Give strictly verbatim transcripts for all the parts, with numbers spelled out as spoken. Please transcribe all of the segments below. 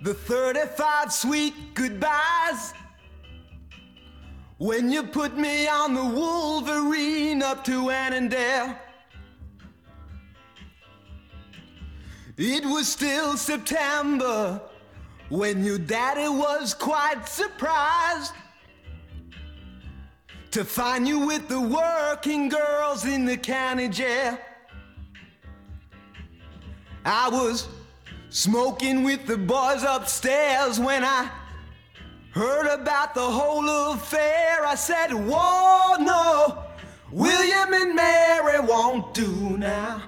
the thirty-five sweet goodbyes when you put me on the Wolverine up to Annandale. It was still September when your daddy was quite surprised to find you with the working girls in the county jail. I was smoking with the boys upstairs when I heard about the whole affair. I said, whoa, no, William and Mary won't do now.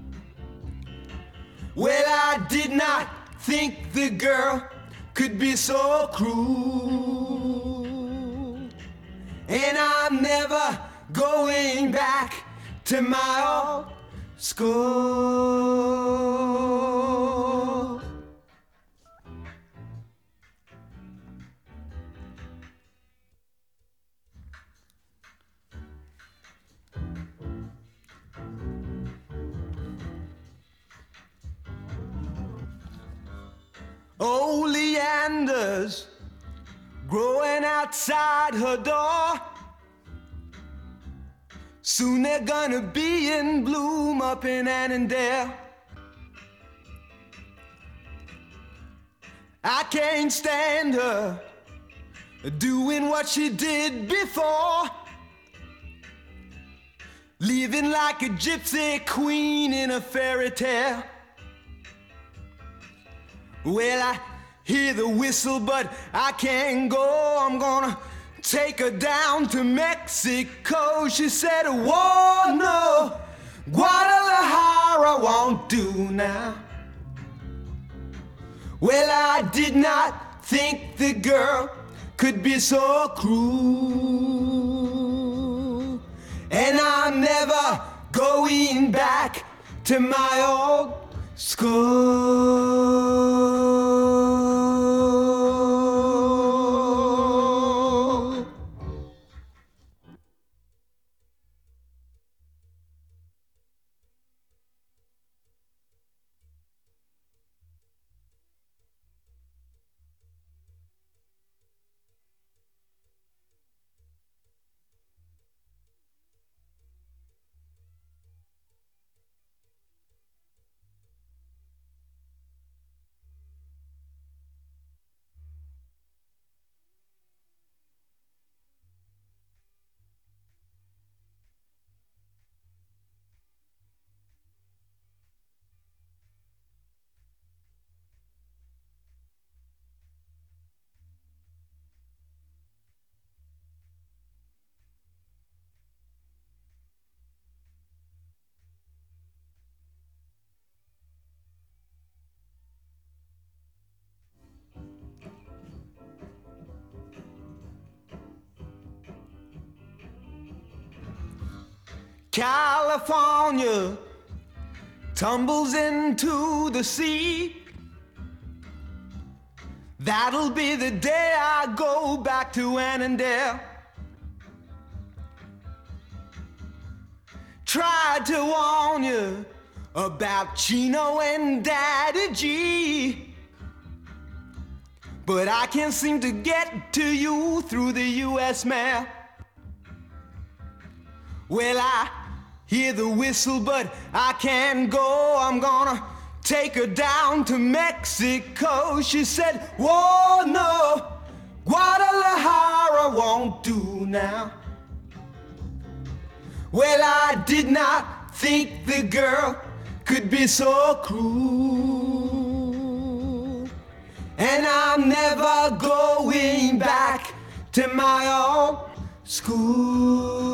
Well, I did not think the girl could be so cruel, and I'm never going back to my old school. Oleanders growing outside her door, soon they're gonna be in bloom up in Annandale. I can't stand her doing what she did before, living like a gypsy queen in a fairy tale. Well, I hear the whistle, but I can't go. I'm gonna take her down to Mexico. She said, whoa, no, Guadalajara won't do now. Well, I did not think the girl could be so cruel, and I'm never going back to my old school. California tumbles into the sea. That'll be the day I go back to Annandale. Tried to warn you about Chino and Daddy G, but I can't seem to get to you through the U S mail. Well, I hear the whistle, but I can't go. I'm gonna take her down to Mexico. She said, whoa, no, Guadalajara won't do now. Well, I did not think the girl could be so cruel, and I'm never going back to my old school.